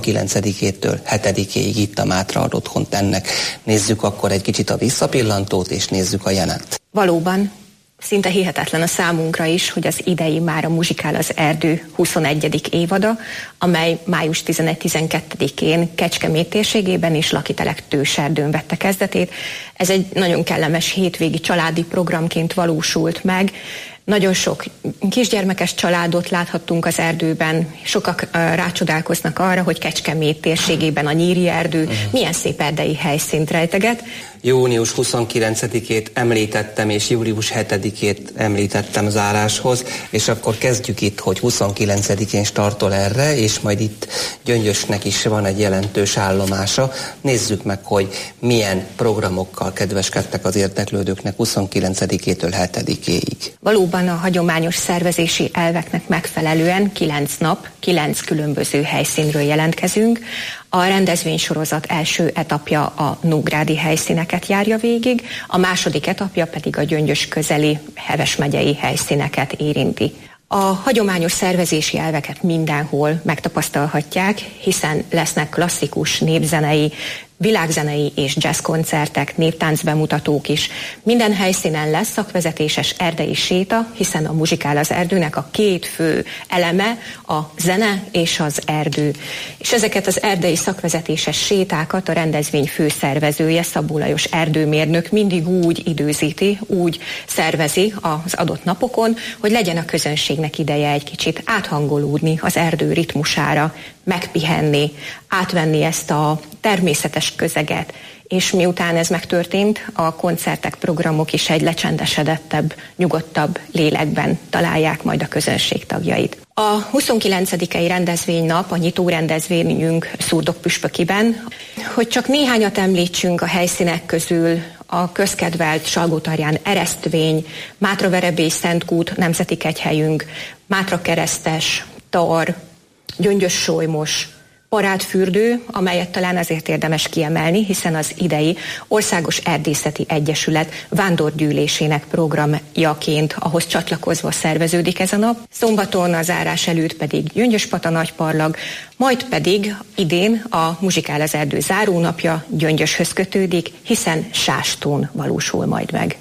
29-től 7-ig itt a Mátra ad otthont ennek. Nézzük akkor egy kicsit a visszapillantót, és nézzük a jelent. Valóban. Szinte hihetetlen a számunkra is, hogy az idei már a Muzsikál az erdő 21. évada, amely május 11-12-én Kecskemét térségében és Lakitelek Tőserdőn vette kezdetét. Ez egy nagyon kellemes hétvégi családi programként valósult meg. Nagyon sok kisgyermekes családot láthattunk az erdőben, sokak rácsodálkoznak arra, hogy Kecskemét térségében a Nyíri erdő milyen szép erdei helyszínt rejteget. Június 29-ét említettem, és július 7-ét említettem záráshoz, és akkor kezdjük itt, hogy 29-én startol erre, és majd itt Gyöngyösnek is van egy jelentős állomása. Nézzük meg, hogy milyen programokkal kedveskedtek az érdeklődőknek 29-től 7-ig. Valóban a hagyományos szervezési elveknek megfelelően 9 nap, 9 különböző helyszínről jelentkezünk. A rendezvénysorozat első etapja a nógrádi helyszíneket járja végig, a második etapja pedig a Gyöngyös közeli Heves megyei helyszíneket érinti. A hagyományos szervezési elveket mindenhol megtapasztalhatják, hiszen lesznek klasszikus, népzenei, világzenei és jazzkoncertek, néptáncbemutatók is. Minden helyszínen lesz szakvezetéses erdei séta, hiszen a Muzsikál az erdőnek a két fő eleme a zene és az erdő. És ezeket az erdei szakvezetéses sétákat a rendezvény főszervezője, Szabó Lajos erdőmérnök mindig úgy időzíti, úgy szervezi az adott napokon, hogy legyen a közönségnek ideje egy kicsit áthangolódni az erdő ritmusára, megpihenni, átvenni ezt a természetes közeget, és miután ez megtörtént, a koncertek, programok is egy lecsendesedettebb, nyugodtabb lélekben találják majd a közönség tagjait. A 29. rendezvénynap, a nyitó rendezvényünk Szurdok-Püspökiben, hogy csak néhányat említsünk a helyszínek közül, a közkedvelt Salgótarján Eresztvény, Mátra-Verebély-Szentkút nemzeti kegyhelyünk, Mátra-Keresztes, Tar, Gyöngyös-Solymos, Parádfürdő, amelyet talán azért érdemes kiemelni, hiszen az idei Országos Erdészeti Egyesület vándorgyűlésének programjaként, ahhoz csatlakozva szerveződik ez a nap. Szombaton a zárás előtt pedig Gyöngyöspata Nagyparlag, majd pedig idén a Muzsikál az erdő zárónapja Gyöngyöshöz kötődik, hiszen Sástón valósul majd meg.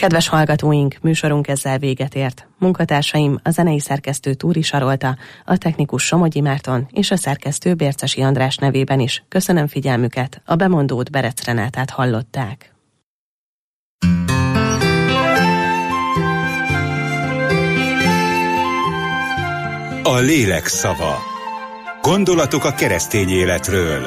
Kedves hallgatóink, műsorunk ezzel véget ért. Munkatársaim a zenei szerkesztő Túri Sarolta, a technikus Somogyi Márton és a szerkesztő Bércesi András nevében is. Köszönöm figyelmüket, a bemondót Berec Renátát hallották. A lélek szava. Gondolatok a keresztény életről.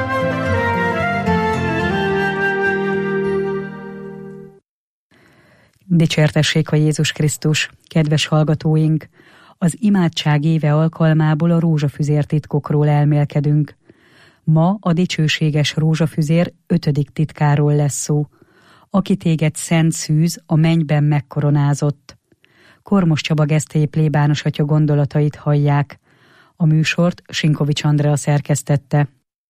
Dicsértessék a Jézus Krisztus, kedves hallgatóink! Az imádság éve alkalmából a rózsafüzér titkokról elmélkedünk. Ma a dicsőséges rózsafüzér 5. titkáról lesz szó. Aki téged szent szűz, a mennyben megkoronázott. Kormos Csaba Gesztélyi plébános atya gondolatait hallják. A műsort Sinkovics Andrea szerkesztette.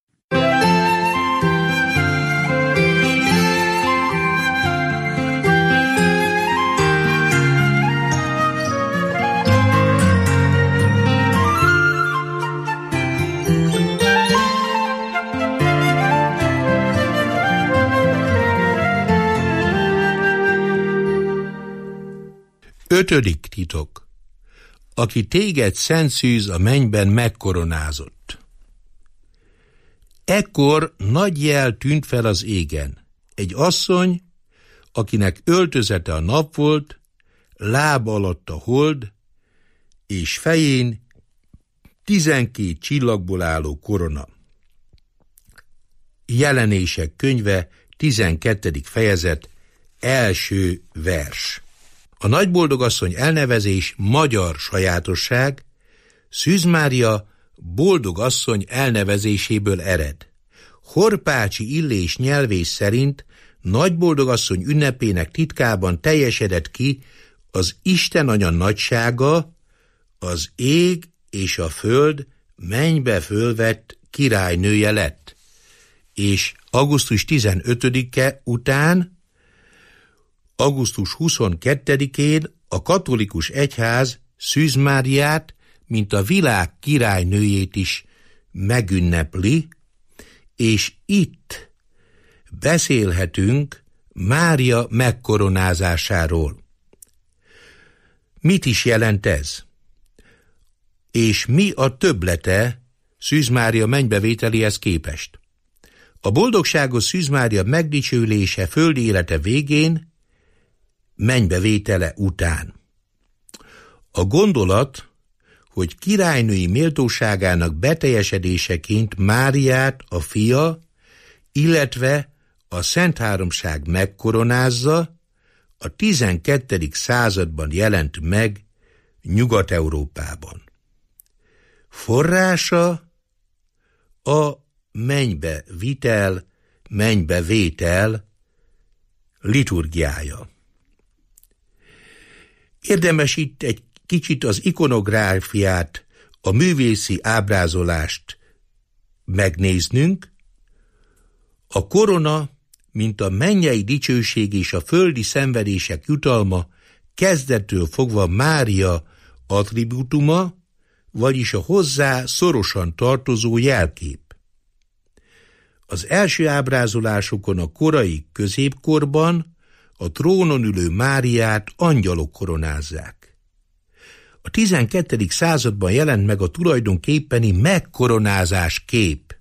Ötödik titok. Aki téged szent szűz, a mennyben megkoronázott. Ekkor nagy jel tűnt fel az égen. Egy asszony, akinek öltözete a nap volt, láb alatt a hold, és fején 12 csillagból álló korona. Jelenések könyve, 12. fejezet, első vers. A nagyboldogasszony elnevezés magyar sajátosság, Szűz Mária boldogasszony elnevezéséből ered. Horpácsi Illés nyelvész szerint nagyboldogasszony ünnepének titkában teljesedett ki az Isten Anya nagysága, az ég és a föld mennybe fölvett királynője lett, és augusztus 15-e után augusztus 22-én a katolikus egyház Szűz Máriát, mint a világ királynőjét is megünnepli, és itt beszélhetünk Mária megkoronázásáról. Mit is jelent ez? És mi a többlete Szűz Mária mennybevételéhez képest? A boldogságos Szűz Mária megdicsőlése földi élete végén, mennybevétele után. A gondolat, hogy királynői méltóságának beteljesedéseként Máriát a Fia, illetve a Szent Háromság megkoronázza, a 12. században jelent meg Nyugat-Európában. Forrása a mennybevitel, mennybevétel liturgiája. Érdemes itt egy kicsit az ikonográfiát, a művészi ábrázolást megnéznünk. A korona, mint a mennyei dicsőség és a földi szenvedések jutalma kezdettől fogva Mária attribútuma, vagyis a hozzá szorosan tartozó jelkép. Az első ábrázolásokon a korai középkorban a trónon ülő Máriát angyalok koronázzák. A 12. században jelent meg a tulajdonképpeni megkoronázás kép.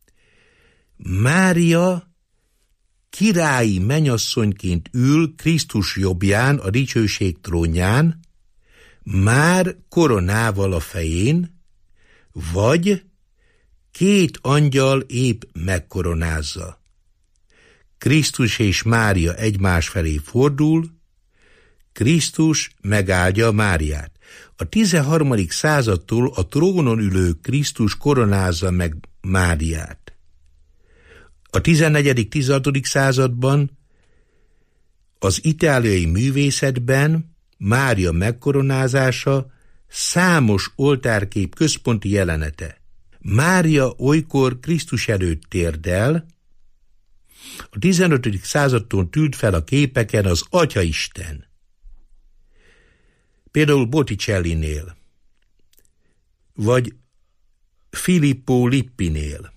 Mária királyi mennyasszonyként ül Krisztus jobbján a dicsőség trónján, már koronával a fején, vagy két angyal épp megkoronázza. Krisztus és Mária egymás felé fordul, Krisztus megáldja Máriát. A 13. századtól a trónon ülő Krisztus koronázza meg Máriát. A 14.-16. században az itáliai művészetben Mária megkoronázása számos oltárkép központi jelenete. Mária olykor Krisztus előtt térdel, a 15. századtól tűnt fel a képeken az Atyaisten. Például Botticellinél, vagy Filippo Lippinél.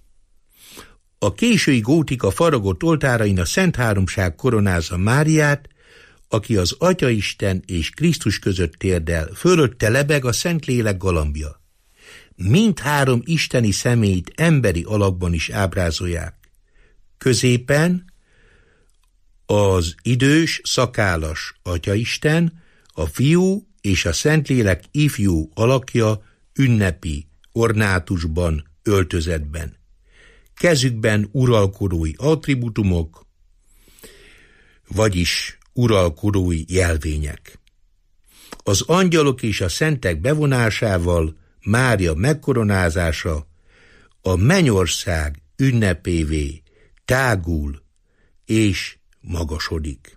A késői gótika faragott oltárain a Szent Háromság koronázza Máriát, aki az Atyaisten és Krisztus között térdel, fölötte lebeg a Szentlélek galambja. Mindhárom isteni személyt emberi alakban is ábrázolják. Középen az idős, szakállas Atyaisten, a Fiú és a Szentlélek ifjú alakja ünnepi ornátusban, öltözetben. Kezükben uralkodói attribútumok, vagyis uralkodói jelvények. Az angyalok és a szentek bevonásával Mária megkoronázása a mennyország ünnepévé tágul és magasodik.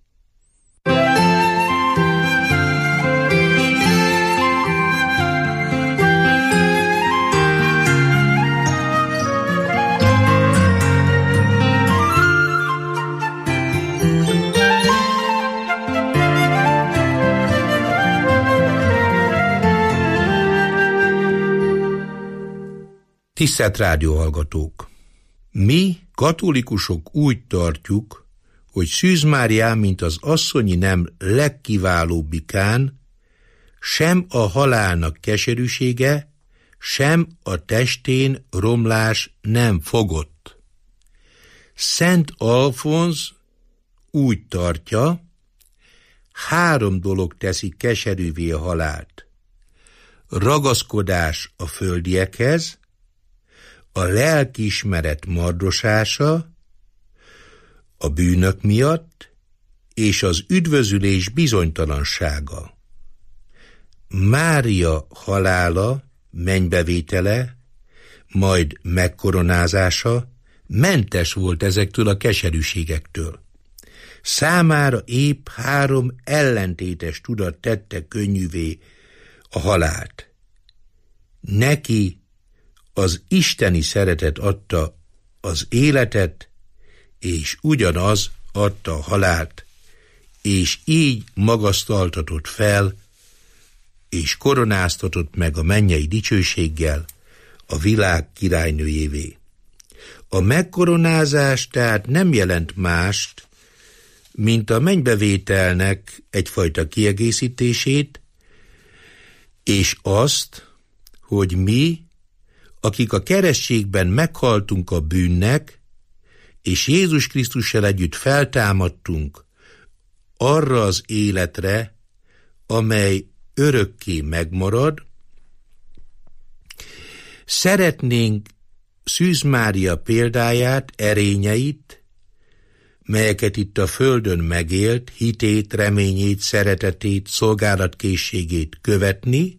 Tisztelt rádióhallgatók! Mi, katolikusok úgy tartjuk, hogy Szűz Márián, mint az asszonyi nem legkiválóbbikán, sem a halálnak keserűsége, sem a testén romlás nem fogott. Szent Alfonz úgy tartja, 3 dolog teszi keserűvé a halált. Ragaszkodás a földiekhez, a lelkiismeret mardosása, a bűnök miatt, és az üdvözülés bizonytalansága. Mária halála, mennybevétele, majd megkoronázása mentes volt ezektől a keserűségektől. Számára épp 3 ellentétes tudat tette könnyűvé a halált. Neki az isteni szeretet adta az életet, és ugyanaz adta a halált, és így magasztaltatott fel, és koronáztatott meg a mennyei dicsőséggel a világ királynőjévé. A megkoronázás tehát nem jelent mást, mint a mennybevételnek egyfajta kiegészítését, és azt, hogy mi, akik a keresztségben meghaltunk a bűnnek, és Jézus Krisztussal együtt feltámadtunk arra az életre, amely örökké megmarad, szeretnénk Szűz Mária példáját, erényeit, melyeket itt a földön megélt, hitét, reményét, szeretetét, szolgálatkészségét követni,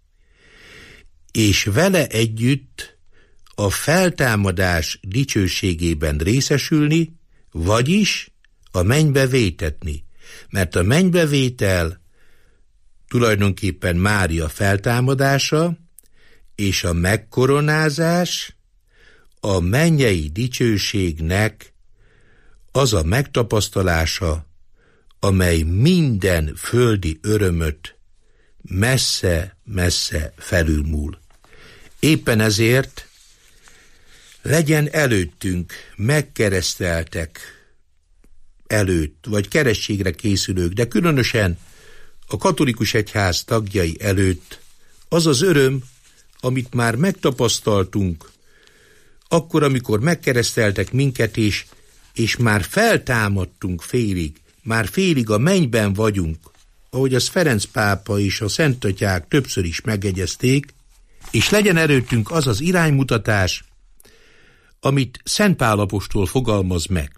és vele együtt a feltámadás dicsőségében részesülni, vagyis a mennybe vétetni. Mert a mennybevétel tulajdonképpen Mária feltámadása, és a megkoronázás a mennyei dicsőségnek az a megtapasztalása, amely minden földi örömöt messze-messze felülmúl. Éppen ezért legyen előttünk megkereszteltek előtt, vagy keresztségre készülők, de különösen a katolikus egyház tagjai előtt az az öröm, amit már megtapasztaltunk, akkor, amikor megkereszteltek minket is, és már feltámadtunk félig, már félig a mennyben vagyunk, ahogy az Ferenc pápa és a szentatyák többször is megegyezték, és legyen előttünk az az iránymutatás, amit Szent Pál apostol fogalmaz meg.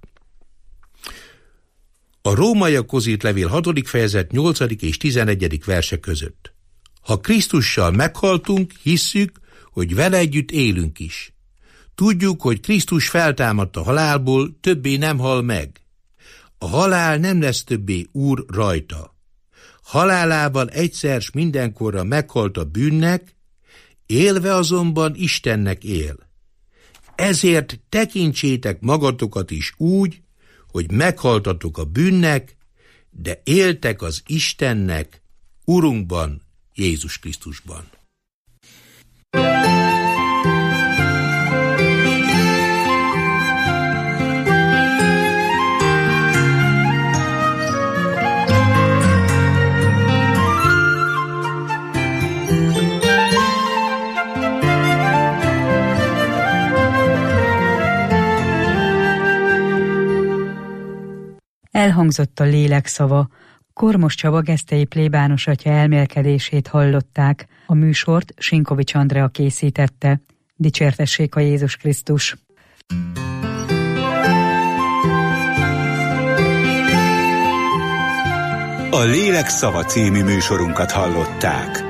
A Rómaiakhoz írt levél 6. fejezet 8. és 11. verse között. Ha Krisztussal meghaltunk, hisszük, hogy vele együtt élünk is. Tudjuk, hogy Krisztus feltámadt a halálból, többé nem hal meg. A halál nem lesz többé úr rajta. Halálával egyszer s mindenkorra meghalt a bűnnek, élve azonban Istennek él. Ezért tekintsétek magatokat is úgy, hogy meghaltatok a bűnnek, de éltek az Istennek, Urunkban, Jézus Krisztusban. Elhangzott a lélek szava. Kormos Csaba gesztei plébános atya elmélkedését hallották. A műsort Sinkovics Andrea készítette. Dicsértessék a Jézus Krisztus! A Lélek szava című műsorunkat hallották.